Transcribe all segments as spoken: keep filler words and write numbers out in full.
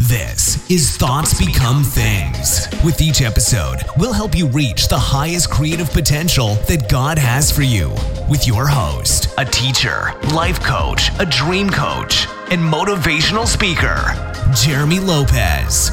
This is Thoughts Become Things. With each episode, we'll help you reach the highest creative potential that God has for you. With your host, a teacher, life coach, a dream coach, and motivational speaker, Jeremy Lopez.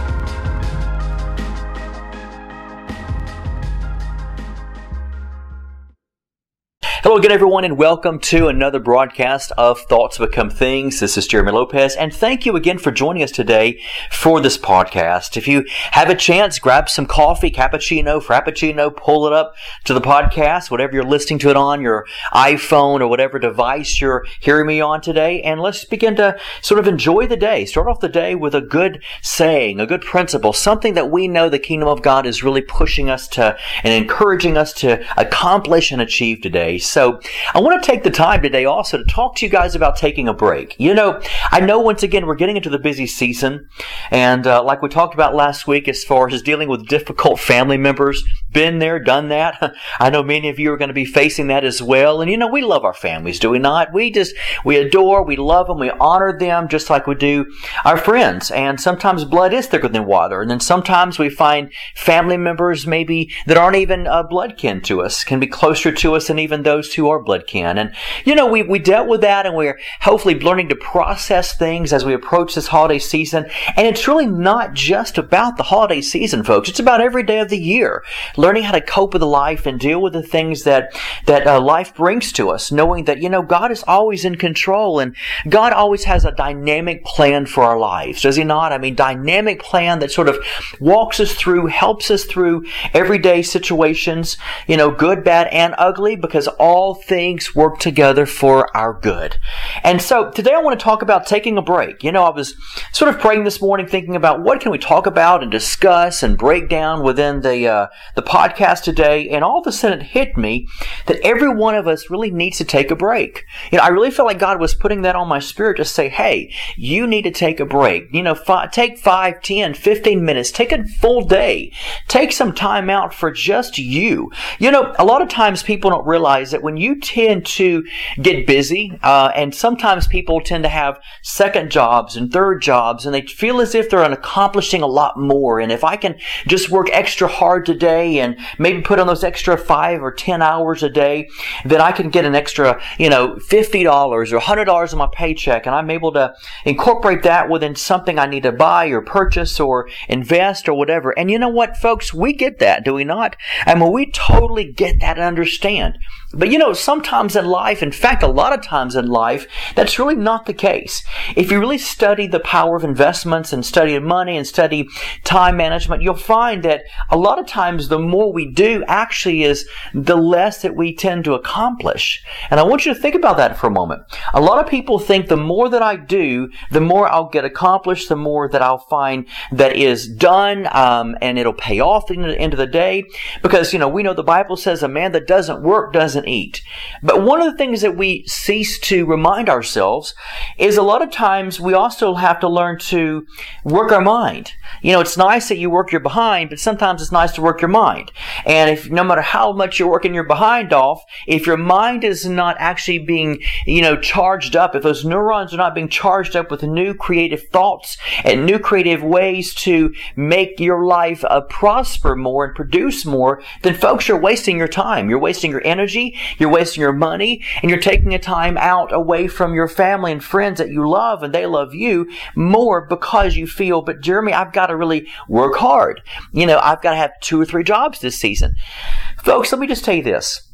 Hello again, everyone, and welcome to another broadcast of Thoughts Become Things. This is Jeremy Lopez, and thank you again for joining us today for this podcast. If you have a chance, grab some coffee, cappuccino, frappuccino, pull it up to the podcast, whatever you're listening to it on, your iPhone or whatever device you're hearing me on today, and let's begin to sort of enjoy the day. Start off the day with a good saying, a good principle, something that we know the kingdom of God is really pushing us to and encouraging us to accomplish and achieve today. So I want to take the time today also to talk to you guys about taking a break. You know, I know once again we're getting into the busy season, and uh, like we talked about last week as far as dealing with difficult family members, been there, done that. I know many of you are going to be facing that as well. And you know, we love our families, do we not? We just, we adore, we love them, we honor them just like we do our friends. And sometimes blood is thicker than water. And then sometimes we find family members maybe that aren't even uh, blood kin to us, can be closer to us than even those who are blood kin. And you know, we, we dealt with that, and we're hopefully learning to process things as we approach this holiday season. And it's really not just about the holiday season, folks. It's about every day of the year. Learning how to cope with life and deal with the things that, that uh, life brings to us. Knowing that, you know, God is always in control, and God always has a dynamic plan for our lives. Does He not? I mean, dynamic plan that sort of walks us through, helps us through everyday situations, you know, good, bad, and ugly, because all things work together for our good. And so today I want to talk about taking a break. You know, I was sort of praying this morning, thinking about what can we talk about and discuss and break down within the uh, the podcast today, and all of a sudden it hit me that every one of us really needs to take a break. You know, I really felt like God was putting that on my spirit to say, hey, you need to take a break. You know, fi- take five, ten, fifteen minutes, take a full day, take some time out for just you. You know, a lot of times people don't realize that when you tend to get busy, uh, and sometimes people tend to have second jobs and third jobs, and they feel as if they're accomplishing a lot more. And if I can just work extra hard today and maybe put on those extra five or ten hours a day, then I can get an extra, you know, fifty dollars or one hundred dollars in my paycheck, and I'm able to incorporate that within something I need to buy or purchase or invest or whatever. And you know what, folks? We get that, do we not? I mean, we totally get that and understand. But you know, sometimes in life, in fact, a lot of times in life, that's really not the case. If you really study the power of investments and study money and study time management, you'll find that a lot of times the more we do actually is the less that we tend to accomplish. And I want you to think about that for a moment. A lot of people think the more that I do, the more I'll get accomplished, the more that I'll find that is done, um, and it'll pay off at the end of the day. Because, you know, we know the Bible says a man that doesn't work doesn't eat. But one of the things that we cease to remind ourselves is a lot of times we also have to learn to work our mind. You know, it's nice that you work your behind, but sometimes it's nice to work your mind. And if no matter how much you're working your behind off, if your mind is not actually being, you know, charged up, if those neurons are not being charged up with new creative thoughts and new creative ways to make your life uh, prosper more and produce more, then folks, you're wasting your time. You're wasting your energy. You're wasting your money, and you're taking a time out away from your family and friends that you love, and they love you more because you feel, but Jeremy, I've got to really work hard. You know, I've got to have two or three jobs this season. Folks, let me just tell you this.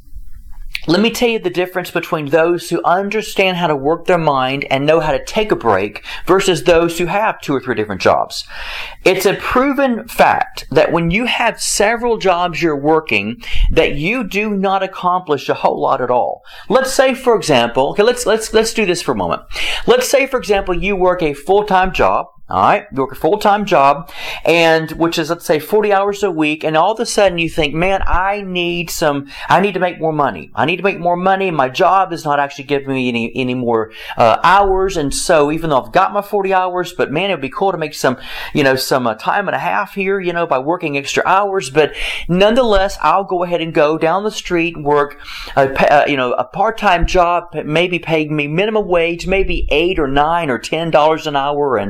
Let me tell you the difference between those who understand how to work their mind and know how to take a break versus those who have two or three different jobs. It's a proven fact that when you have several jobs you're working, that you do not accomplish a whole lot at all. Let's say, for example, okay, let's let's let's do this for a moment. Let's say, for example, you work a full-time job. All right, you work a full-time job, and which is, let's say, forty hours a week, and all of a sudden you think, man, I need some, I need to make more money. I need to make more money. My job is not actually giving me any, any more uh, hours, and so even though I've got my forty hours, but man, it would be cool to make some, you know, some uh, time and a half here, you know, by working extra hours, but nonetheless, I'll go ahead and go down the street and work, a, uh, you know, a part-time job, maybe paying me minimum wage, maybe eight or nine or ten dollars an hour, and, and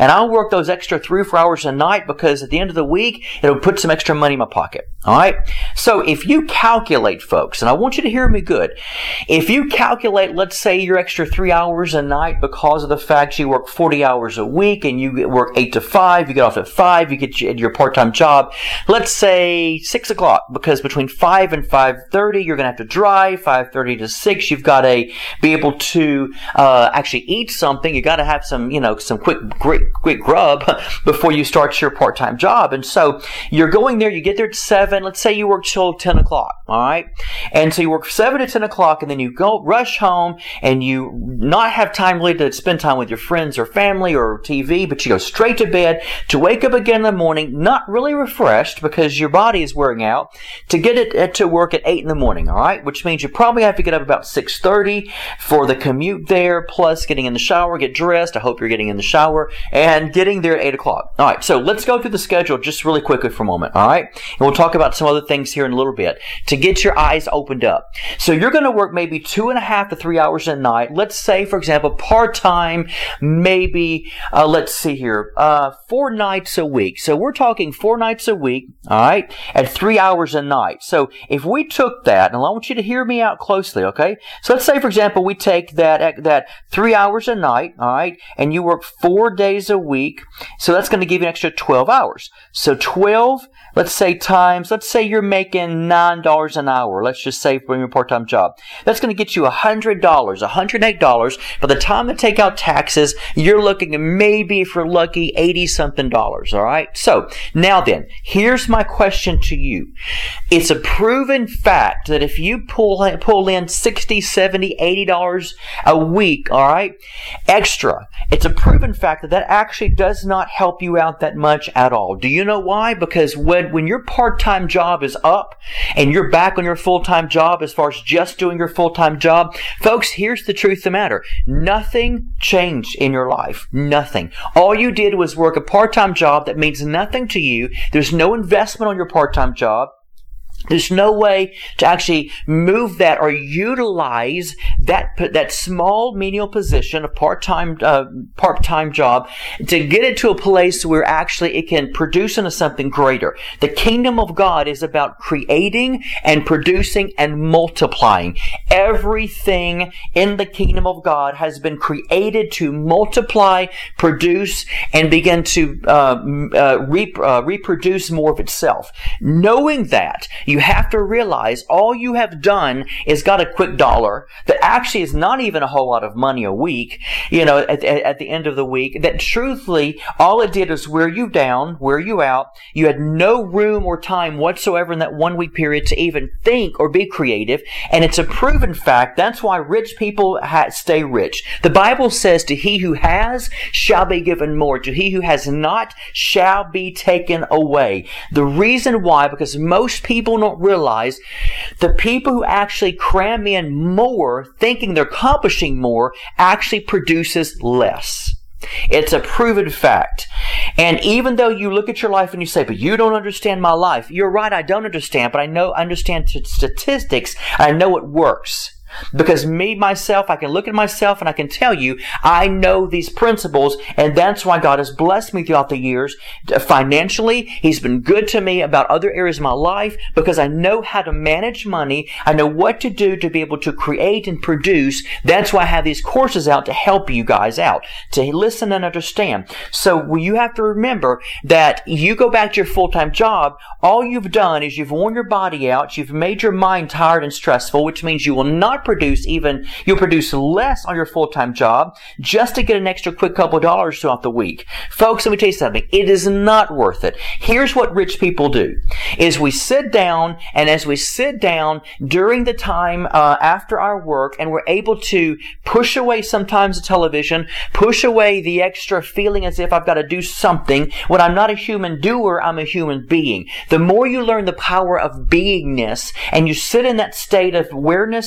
And I'll work those extra three or four hours a night because at the end of the week, it'll put some extra money in my pocket. All right? So if you calculate, folks, and I want you to hear me good, if you calculate, let's say your extra three hours a night because of the fact you work forty hours a week and you work eight to five, you get off at five, you get your part-time job, let's say six o'clock, because between five and five thirty, you're going to have to drive, five thirty to six, you've got to be able to uh, actually eat something, you got to have some, you know, some quick, quick, quick grub before you start your part-time job. And so you're going there, you get there at seven, let's say you work till ten o'clock, all right? And so you work seven to ten o'clock, and then you go rush home, and you not have time really to spend time with your friends or family or T V, but you go straight to bed to wake up again in the morning, not really refreshed because your body is wearing out, to get it to work at eight in the morning, all right? Which means you probably have to get up about six thirty for the commute there, plus getting in the shower, get dressed. I hope you're getting in the shower, and getting there at eight o'clock. All right, so let's go through the schedule just really quickly for a moment, all right? And we'll talk about some other things here in a little bit to get your eyes opened up. So you're going to work maybe two and a half to three hours a night. Let's say, for example, part-time, maybe, uh, let's see here, uh, four nights a week. So we're talking four nights a week, all right, at three hours a night. So if we took that, and I want you to hear me out closely, okay? So let's say, for example, we take that, that three hours a night, all right, and you work four days a week. So that's going to give you an extra twelve hours. So twelve, let's say times, let's say you're making nine dollars an hour. Let's just say for your part-time job. That's going to get you one hundred dollars, one hundred eight dollars. By the time to take out taxes, you're looking at maybe, if you're lucky, eighty-something dollars, all right? So now then, here's my question to you. It's a proven fact that if you pull, pull in sixty, seventy, eighty dollars a week, all right, extra, it's a proven fact that that actually does not help you out that much at all. Do you know why? Because when, when your part-time job is up and you're back on your full-time job as far as just doing your full-time job, folks, here's the truth of the matter. Nothing changed in your life. Nothing. All you did was work a part-time job that means nothing to you. There's no investment on your part-time job. There's no way to actually move that or utilize that that small menial position, a part-time uh, part-time job, to get it to a place where actually it can produce into something greater. The kingdom of God is about creating and producing and multiplying. Everything in the kingdom of God has been created to multiply, produce, and begin to uh, uh, re- uh, reproduce more of itself. Knowing that, you have to realize all you have done is got a quick dollar that actually is not even a whole lot of money a week, you know, at, at, at the end of the week, that truthfully, all it did is wear you down, wear you out. You had no room or time whatsoever in that one week period to even think or be creative. And it's a proven fact. That's why rich people ha- stay rich. The Bible says, to he who has shall be given more. To he who has not shall be taken away. The reason why, because most people don't realize the people who actually cram in more thinking they're accomplishing more actually produces less. It's a proven fact. And even though you look at your life and you say, but you don't understand my life, you're right, I don't understand, but I know, I understand t- statistics, and I know it works. Because me, myself, I can look at myself and I can tell you, I know these principles, and that's why God has blessed me throughout the years. Financially, He's been good to me about other areas of my life because I know how to manage money. I know what to do to be able to create and produce. That's why I have these courses out to help you guys out, to listen and understand. So you have to remember that you go back to your full-time job, all you've done is you've worn your body out, you've made your mind tired and stressful, which means you will not produce even, you'll produce less on your full-time job just to get an extra quick couple of dollars throughout the week. Folks, let me tell you something. It is not worth it. Here's what rich people do, is we sit down, and as we sit down during the time uh, after our work, and we're able to push away sometimes the television, push away the extra feeling as if I've got to do something. When I'm not a human doer, I'm a human being. The more you learn the power of beingness, and you sit in that state of awareness of being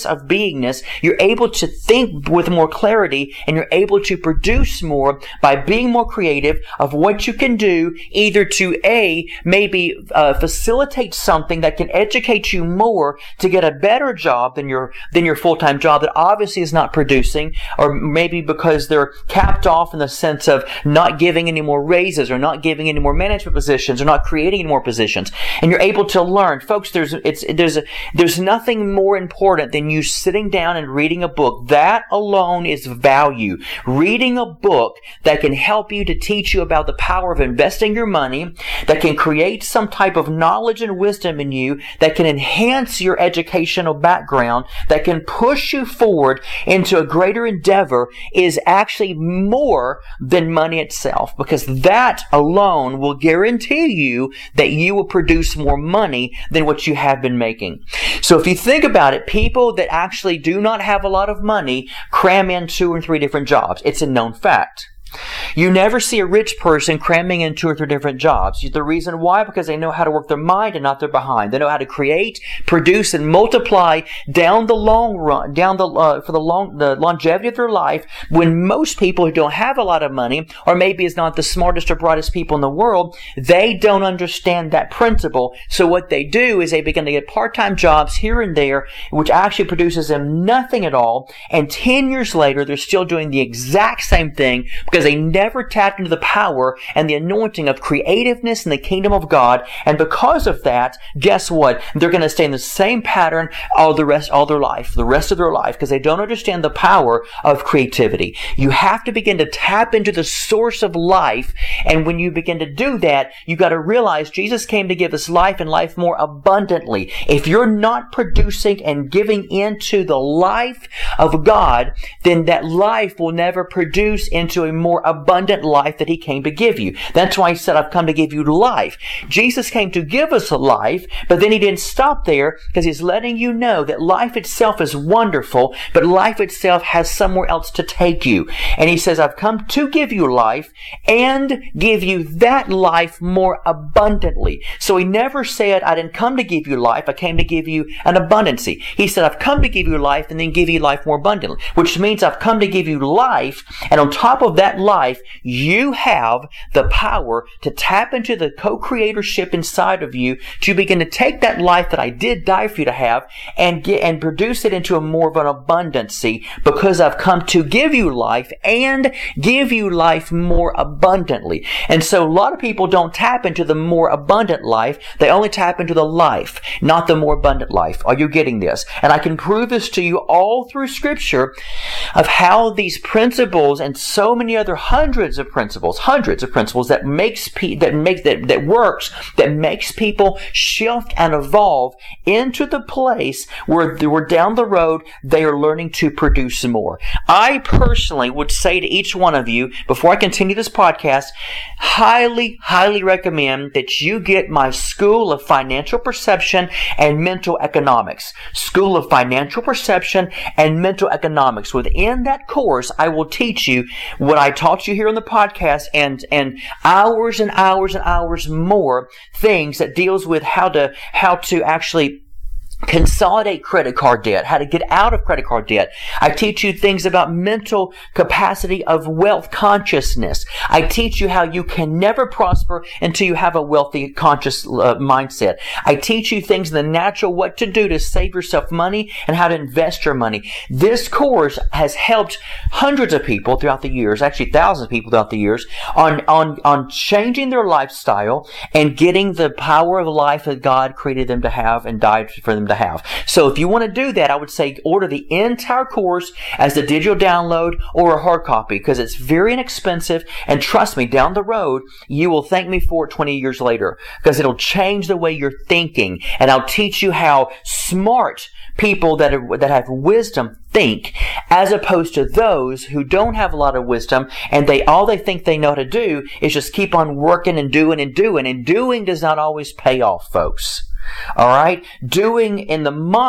steadiness. You're able to think with more clarity, and you're able to produce more by being more creative of what you can do, either to A, maybe uh, facilitate something that can educate you more to get a better job than your than your full-time job that obviously is not producing, or maybe because they're capped off in the sense of not giving any more raises or not giving any more management positions or not creating any more positions. And you're able to learn. Folks, there's it's there's a, there's nothing more important than you sitting down and reading a book. That alone is value. Reading a book that can help you to teach you about the power of investing your money, that can create some type of knowledge and wisdom in you, that can enhance your educational background, that can push you forward into a greater endeavor, is actually more than money itself, because that alone will guarantee you that you will produce more money than what you have been making. So if you think about it, people that actually do not have a lot of money cram in two or three different jobs. It's a known fact. You never see a rich person cramming in two or three different jobs. The reason why? Because they know how to work their mind and not their behind. They know how to create, produce, and multiply down the long run, down the uh, for the long the longevity of their life. When most people who don't have a lot of money, or maybe is not the smartest or brightest people in the world, they don't understand that principle. So what they do is they begin to get part-time jobs here and there, which actually produces them nothing at all. And ten years later, they're still doing the exact same thing because they never tapped into the power and the anointing of creativeness in the kingdom of God. And because of that, guess what? They're going to stay in the same pattern all the rest, all their life, the rest of their life, because they don't understand the power of creativity. You have to begin to tap into the source of life. And when you begin to do that, you got to realize Jesus came to give us life and life more abundantly. If you're not producing and giving into the life of God, then that life will never produce into a more abundant life that He came to give you. That's why He said, I've come to give you life. Jesus came to give us a life, but then He didn't stop there, because He's letting you know that life itself is wonderful, but life itself has somewhere else to take you. And He says, I've come to give you life and give you that life more abundantly. So He never said, I didn't come to give you life, I came to give you an abundancy. He said, I've come to give you life and then give you life more abundantly, which means I've come to give you life, and on top of that life, you have the power to tap into the co-creatorship inside of you to begin to take that life that I did die for you to have and get and produce it into a more of an abundancy, because I've come to give you life and give you life more abundantly. And so a lot of people don't tap into the more abundant life. They only tap into the life, not the more abundant life. Are you getting this? And I can prove this to you all through Scripture of how these principles and so many other hundreds of principles, hundreds of principles that makes pe- that makes that that works, that makes people shift and evolve into the place where they were down the road they are learning to produce more. I personally would say to each one of you, before I continue this podcast, highly, highly recommend that you get my School of Financial Perception and Mental Economics. School of Financial Perception and Mental Economics. Within that course, I will teach you what I taught you here on the podcast, and and hours and hours and hours more things that deals with how to how to actually consolidate credit card debt, how to get out of credit card debt. I teach you things about mental capacity of wealth consciousness. I teach you how you can never prosper until you have a wealthy conscious uh, mindset. I teach you things in the natural, what to do to save yourself money and how to invest your money. This course has helped hundreds of people throughout the years, actually thousands of people throughout the years, on, on, on changing their lifestyle and getting the power of life that God created them to have and died for them to have. So if you want to do that, I would say order the entire course as a digital download or a hard copy, because it's very inexpensive, and trust me, down the road you will thank me for it twenty years later, because it'll change the way you're thinking, and I'll teach you how smart people that are, that have wisdom think, as opposed to those who don't have a lot of wisdom and they all they think they know how to do is just keep on working and doing and doing, and doing does not always pay off, folks. All right? Doing in the mind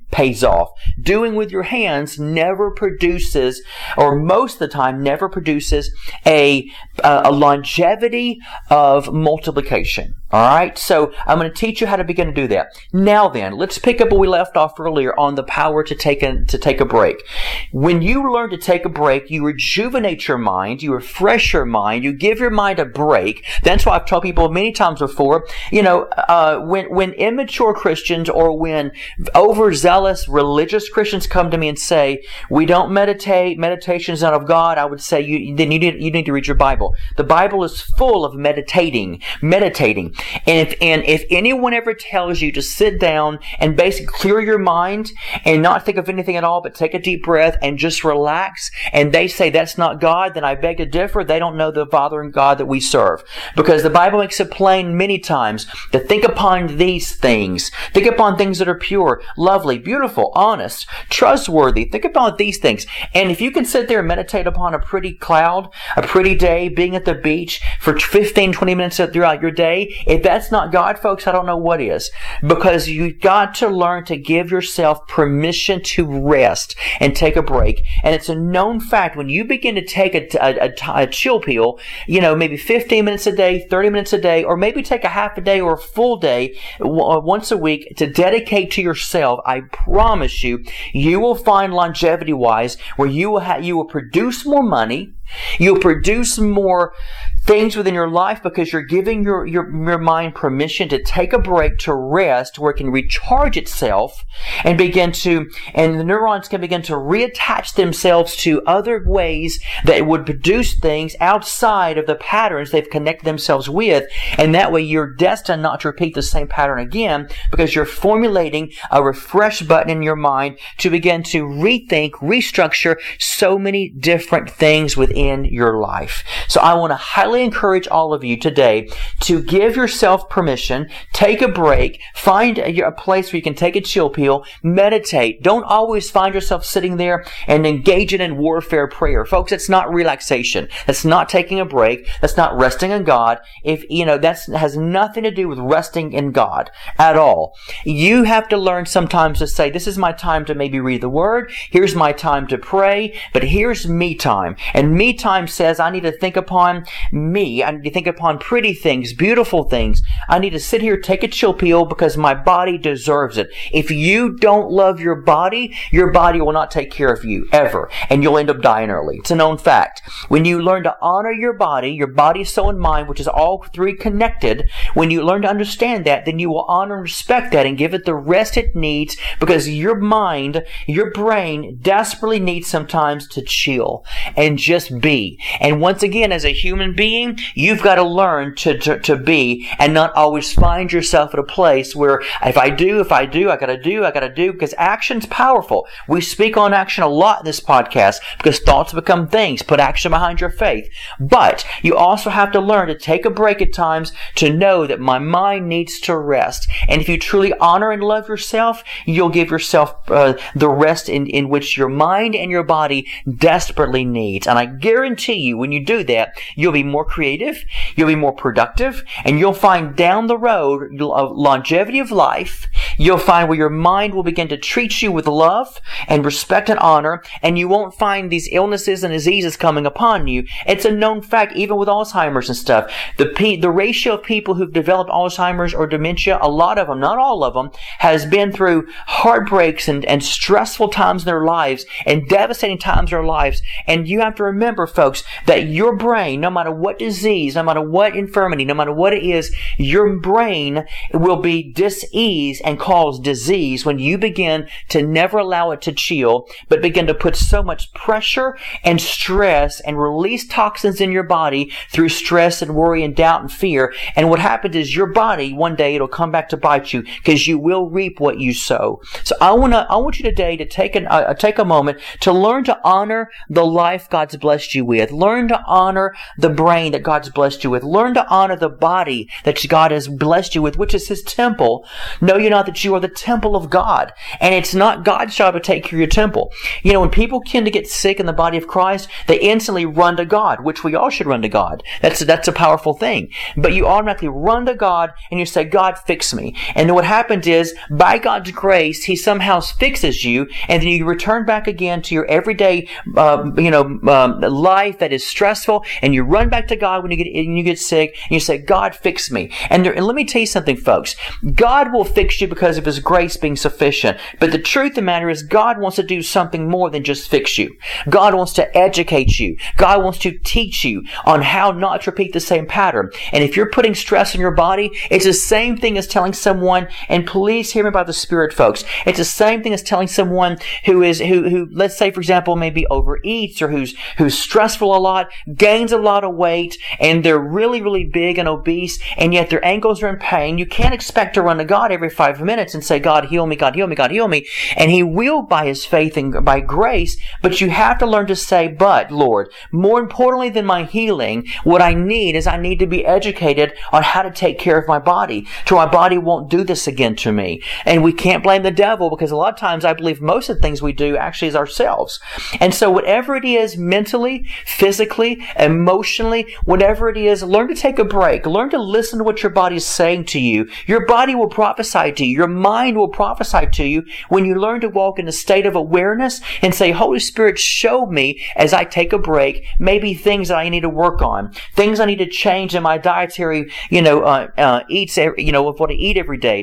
pays off. Doing with your hands never produces, or most of the time never produces, a, a, a longevity of multiplication. All right, so I'm going to teach you how to begin to do that. Now then, let's pick up where we left off earlier on the power to take a, to take a break. When you learn to take a break, you rejuvenate your mind, you refresh your mind, you give your mind a break. That's why I've told people many times before, you know, uh, when, when immature Christians or when overzealous religious Christians come to me and say, we don't meditate, meditation is not of God, I would say, you, then you need, you need to read your Bible. The Bible is full of meditating, meditating. And if, and if anyone ever tells you to sit down and basically clear your mind and not think of anything at all, but take a deep breath and just relax, and they say that's not God, then I beg to differ. They don't know the Father and God that we serve. Because the Bible makes it plain many times to think upon these things. Think upon things that are pure, lovely, beautiful, honest, trustworthy. Think about these things. And if you can sit there and meditate upon a pretty cloud, a pretty day, being at the beach for fifteen, twenty minutes throughout your day, if that's not God, folks, I don't know what is. Because you've got to learn to give yourself permission to rest and take a break. And it's a known fact, when you begin to take a, a, a, a chill pill, you know, maybe fifteen minutes a day, thirty minutes a day, or maybe take a half a day or a full day w- once a week to dedicate to yourself, I promise you, you will find longevity-wise where you will, ha- you will produce more money, you'll produce more things within your life because you're giving your, your, your mind permission to take a break, to rest, where it can recharge itself and begin to, and the neurons can begin to reattach themselves to other ways that would produce things outside of the patterns they've connected themselves with. And that way you're destined not to repeat the same pattern again because you're formulating a refresh button in your mind to begin to rethink, restructure so many different things within your life. So I want to highly encourage all of you today to give yourself permission, take a break, find a, a place where you can take a chill pill, meditate. Don't always find yourself sitting there and engaging in warfare prayer. Folks, it's not relaxation. That's not taking a break. That's not resting in God. If, you know, that has nothing to do with resting in God at all. You have to learn sometimes to say, this is my time to maybe read the Word. Here's my time to pray, but here's me time. And me time says I need to think upon me. I need to think upon pretty things, beautiful things. I need to sit here, take a chill pill because my body deserves it. If you don't love your body, your body will not take care of you ever, and you'll end up dying early. It's a known fact. When you learn to honor your body, your body, soul, and mind, which is all three connected, when you learn to understand that, then you will honor and respect that and give it the rest it needs, because your mind, your brain desperately needs sometimes to chill and just be. And once again, as a human being, you've got to learn to, to, to be and not always find yourself at a place where if I do, if I do, I got to do, I got to do, because action's powerful. We speak on action a lot in this podcast because thoughts become things. Put action behind your faith. But you also have to learn to take a break at times to know that my mind needs to rest. And if you truly honor and love yourself, you'll give yourself uh, the rest in, in which your mind and your body desperately needs. And I guarantee you, when you do that, you'll be more creative, you'll be more productive, and you'll find down the road of longevity of life, you'll find where your mind will begin to treat you with love and respect and honor, and you won't find these illnesses and diseases coming upon you. It's a known fact, even with Alzheimer's and stuff. The pe- the ratio of people who've developed Alzheimer's or dementia, a lot of them, not all of them, has been through heartbreaks and, and stressful times in their lives and devastating times in their lives. And you have to remember, folks, that your brain, no matter what disease, no matter what infirmity, no matter what it is, your brain will be diseased and cause disease when you begin to never allow it to chill, but begin to put so much pressure and stress and release toxins in your body through stress and worry and doubt and fear. And what happens is your body, one day, it'll come back to bite you because you will reap what you sow. So I want to, I want you today to take an, uh, take a moment to learn to honor the life God's blessed you with. Learn to honor the brain that God's blessed you with. Learn to honor the body that God has blessed you with, which is His temple. Know you not that that you are the temple of God. And it's not God's job to take care of your temple. You know, when people tend to get sick in the body of Christ, they instantly run to God, which we all should run to God. That's, that's a powerful thing. But you automatically run to God and you say, God, fix me. And then what happens is, by God's grace, He somehow fixes you, and then you return back again to your everyday, uh, you know, um, life that is stressful, and you run back to God when you get when you get sick, and you say, God, fix me. And, there, and let me tell you something, folks. God will fix you because of His grace being sufficient. But the truth of the matter is, God wants to do something more than just fix you. God wants to educate you. God wants to teach you on how not to repeat the same pattern. And if you're putting stress on your body, it's the same thing as telling someone, and please hear me by the Spirit, folks. It's the same thing as telling someone who is, who, who, let's say, for example, maybe overeats, or who's, who's stressful a lot, gains a lot of weight, and they're really, really big and obese, and yet their ankles are in pain. You can't expect to run to God every five minutes and say, God, heal me, God, heal me, God, heal me. And He will by His faith and by grace, but you have to learn to say, but, Lord, more importantly than my healing, what I need is I need to be educated on how to take care of my body, so my body won't do this again to me. And we can't blame the devil, because a lot of times I believe most of the things we do actually is ourselves. And so whatever it is, mentally, physically, emotionally, whatever it is, learn to take a break. Learn to listen to what your body is saying to you. Your body will prophesy to you. Your mind will prophesy to you when you learn to walk in a state of awareness and say, Holy Spirit, show me as I take a break, maybe things that I need to work on, things I need to change in my dietary, you know, uh, uh, eats, you know, of what I eat every day.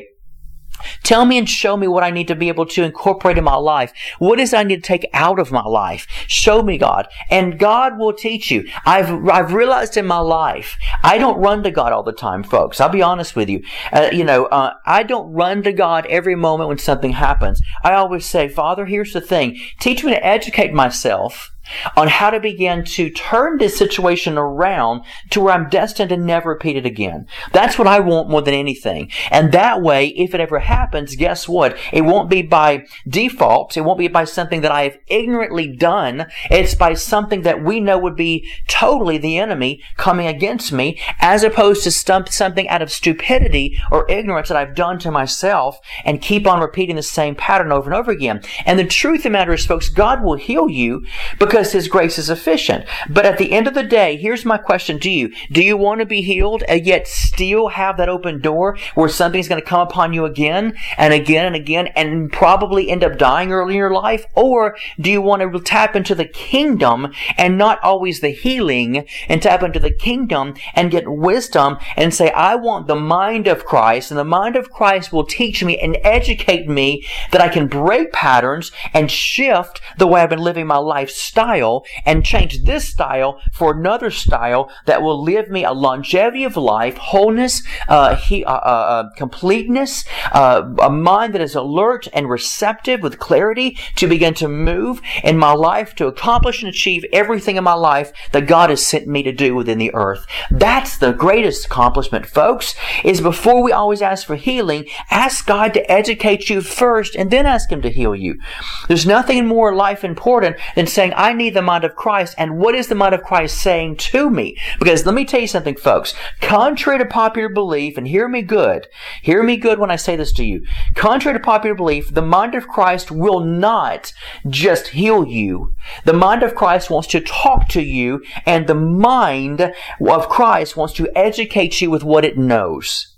Tell me and show me what I need to be able to incorporate in my life. What is I need to take out of my life? Show me, God. And God will teach you. I've, I've realized in my life, I don't run to God all the time, folks. I'll be honest with you. Uh, you know, uh, I don't run to God every moment when something happens. I always say, Father, here's the thing. Teach me to educate myself on how to begin to turn this situation around to where I'm destined to never repeat it again. That's what I want more than anything. And that way, if it ever happens, guess what? It won't be by default. It won't be by something that I have ignorantly done. It's by something that we know would be totally the enemy coming against me, as opposed to stump something out of stupidity or ignorance that I've done to myself and keep on repeating the same pattern over and over again. And the truth of the matter is, folks, God will heal you because Because His grace is sufficient. But at the end of the day, here's my question to you. Do you want to be healed and yet still have that open door where something's going to come upon you again and again and again and probably end up dying early in your life? Or do you want to tap into the kingdom and not always the healing, and tap into the kingdom and get wisdom and say, I want the mind of Christ, and the mind of Christ will teach me and educate me that I can break patterns and shift the way I've been living my lifestyle, and change this style for another style that will give me a longevity of life, wholeness, uh, he, uh, uh, completeness, uh, a mind that is alert and receptive with clarity to begin to move in my life to accomplish and achieve everything in my life that God has sent me to do within the earth. That's the greatest accomplishment, folks, is before we always ask for healing, ask God to educate you first and then ask Him to heal you. There's nothing more life important than saying, I need the mind of Christ. And what is the mind of Christ saying to me? Because let me tell you something, folks. Contrary to popular belief, and hear me good, hear me good when I say this to you. Contrary to popular belief, the mind of Christ will not just heal you. The mind of Christ wants to talk to you, and the mind of Christ wants to educate you with what it knows.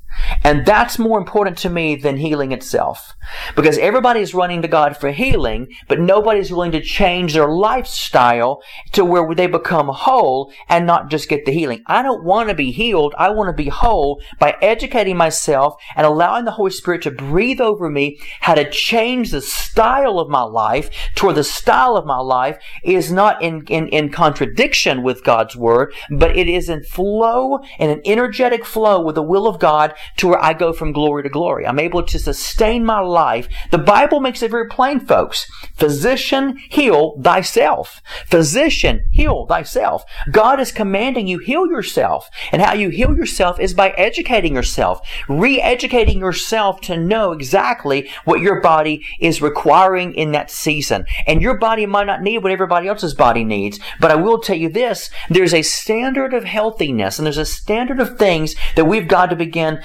And that's more important to me than healing itself. Because everybody's running to God for healing, but nobody's willing to change their lifestyle to where they become whole and not just get the healing. I don't want to be healed. I want to be whole by educating myself and allowing the Holy Spirit to breathe over me how to change the style of my life to where the style of my life is not in, in, in contradiction with God's Word, but it is in flow, in an energetic flow with the will of God, to where I go from glory to glory. I'm able to sustain my life. The Bible makes it very plain, folks. Physician, heal thyself. Physician, heal thyself. God is commanding you, heal yourself. And how you heal yourself is by educating yourself, re-educating yourself to know exactly what your body is requiring in that season. And your body might not need what everybody else's body needs, but I will tell you this, there's a standard of healthiness and there's a standard of things that we've got to begin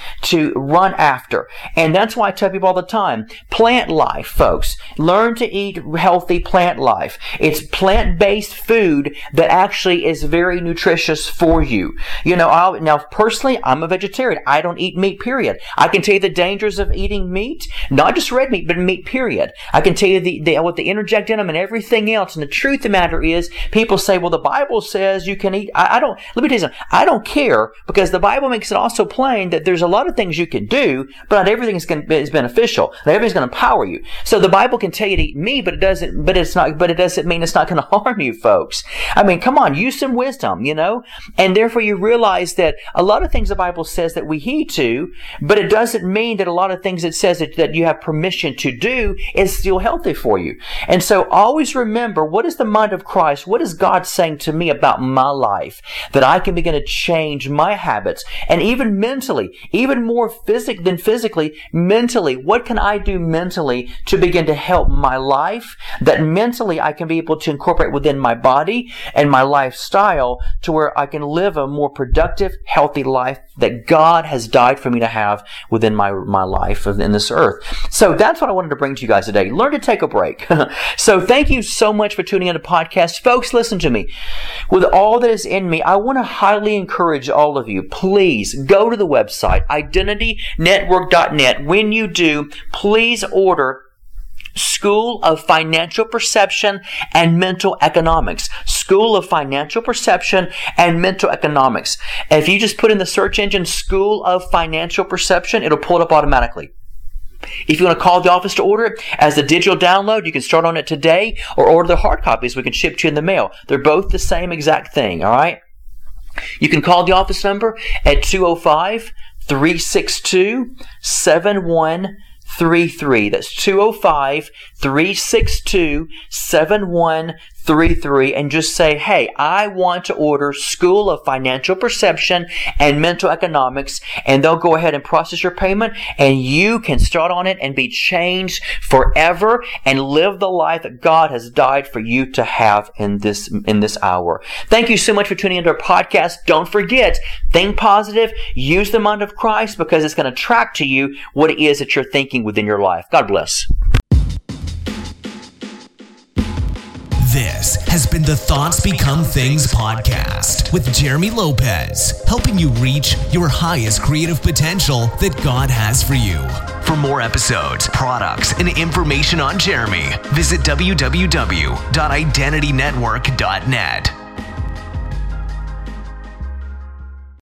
to run after. And that's why I tell people all the time, plant life, folks. Learn to eat healthy plant life. It's plant-based food that actually is very nutritious for you. You know, I'll, now personally, I'm a vegetarian. I don't eat meat, period. I can tell you the dangers of eating meat, not just red meat, but meat, period. I can tell you the, the what they interject in them and everything else. And the truth of the matter is, people say, well, the Bible says you can eat. I, I don't, let me tell you something. I don't care, because the Bible makes it also plain that there's a lot of things you can do, but not everything is, going, is beneficial. Not everything's going to empower you. So the Bible can tell you to eat meat, but it doesn't, but it's not, but it doesn't mean it's not going to harm you, folks. I mean, come on, use some wisdom, you know? And therefore you realize that a lot of things the Bible says that we heed to, but it doesn't mean that a lot of things it says that, that you have permission to do is still healthy for you. And so always remember, what is the mind of Christ? What is God saying to me about my life that I can begin to change my habits? And even mentally, even more physic than physically, mentally, what can I do mentally to begin to help my life, that mentally I can be able to incorporate within my body and my lifestyle to where I can live a more productive, healthy life that God has died for me to have within my, my life in this earth. So that's what I wanted to bring to you guys today. Learn to take a break. So thank you so much for tuning in to the podcast. Folks, listen to me. With all that is in me, I want to highly encourage all of you, please go to the website, identity network dot net. When you do, please order School of Financial Perception and Mental Economics. School of Financial Perception and Mental Economics. And if you just put in the search engine School of Financial Perception, it'll pull it up automatically. If you want to call the office to order it as a digital download, you can start on it today, or order the hard copies. We can ship to you in the mail. They're both the same exact thing, all right? You can call the office number at two oh five, three six two, seven one three three. That's two oh five, three six two, seven one three three, and just say, hey, I want to order School of Financial Perception and Mental Economics, and they'll go ahead and process your payment, and you can start on it and be changed forever and live the life that God has died for you to have in this in this hour. Thank you so much for tuning into our podcast. Don't forget, think positive, use the mind of Christ, because it's going to attract to you what it is that you're thinking within your life. God bless. This has been the Thoughts Become Things podcast with Jeremy Lopez, helping you reach your highest creative potential that God has for you. For more episodes, products, and information on Jeremy, visit w w w dot identity network dot net.